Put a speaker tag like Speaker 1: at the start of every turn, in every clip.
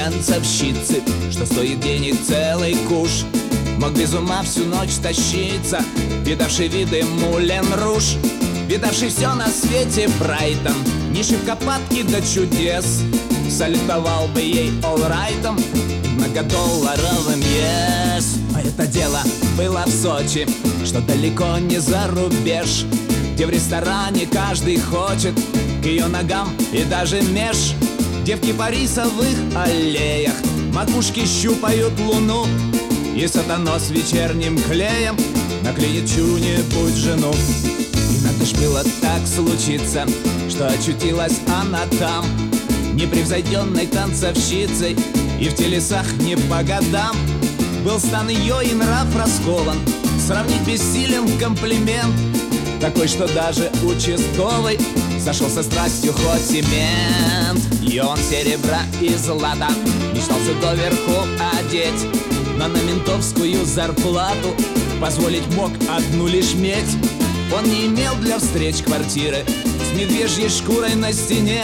Speaker 1: танцовщицы, что стоит денег целый куш. Мог без ума всю ночь тащиться, видавший виды Мулен Руж, видавший все на свете Брайтон, не шибко падки до чудес. Салютовал бы ей олрайтом, многодолларовым yes. А это дело было в Сочи, что далеко не за рубеж, где в ресторане каждый хочет к ее ногам и даже меж. Девки по рисовых аллеях макушки щупают луну, и сатана с вечерним клеем наклеит чью-нибудь жену. И надо ж было так случиться, что очутилась она там, непревзойденной танцовщицей, и в телесах не по годам. Был стан ее и нрав раскован, сравнить бессилен комплимент, такой, что даже участковый сошел со страстью хоть и мент. И он серебра и злата мечтал все доверху одеть, но на ментовскую зарплату позволить мог одну лишь медь. Он не имел для встреч квартиры с медвежьей шкурой на стене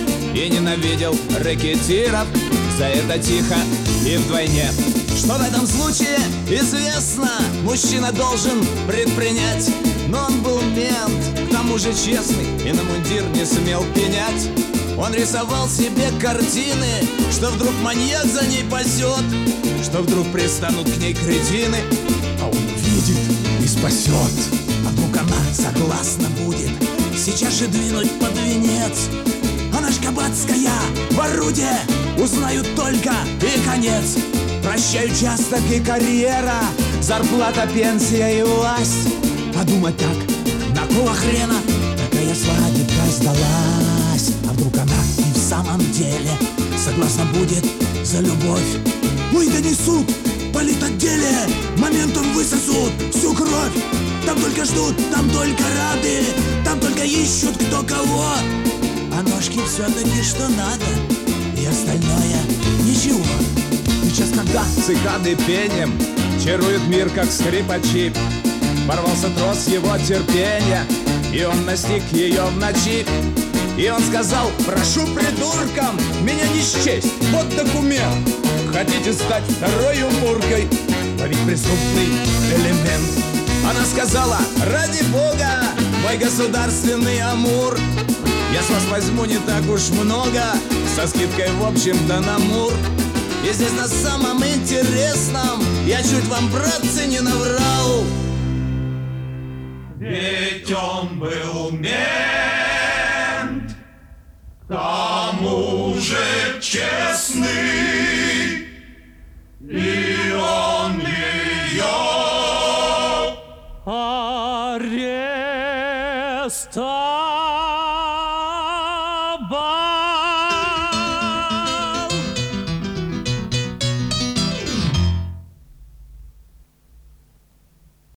Speaker 1: и ненавидел рэкетиров за это тихо и вдвойне. Что в этом случае известно, мужчина должен предпринять, но он был мент, к тому же честный, и на мундир не смел пенять. Он рисовал себе картины, что вдруг маньяк за ней пасет, что вдруг пристанут к ней кретины, а он увидит и спасет. А вдруг она согласна будет сейчас же двинуть под венец. Она ж кабацкая, в орудие, узнают только и конец. Прощай участок и карьера, зарплата, пенсия и власть. Подумать так, на какого хрена такая свадебка сдалась? А вдруг она и в самом деле согласна будет за любовь? Ой, донесут политотделе, моментом высосут всю кровь. Там только ждут, там только рады, там только ищут кто кого. А ножки все-таки что надо, и остальное ничего. Сейчас, когда цикады пением чарует мир, как скрипачи, порвался трос его терпения, и он настиг ее в ночи. И он сказал: прошу, придуркам, меня не счесть, вот документ. Хотите стать второй Муркой, ловить преступный элемент? Она сказала: ради бога, мой государственный Амур, я с вас возьму не так уж много, со скидкой в общем-то на Мур. И здесь на самом интересном я чуть вам, братцы, не наврал.
Speaker 2: Ведь он был мент, к тому же честный, и он ее
Speaker 3: арестовал.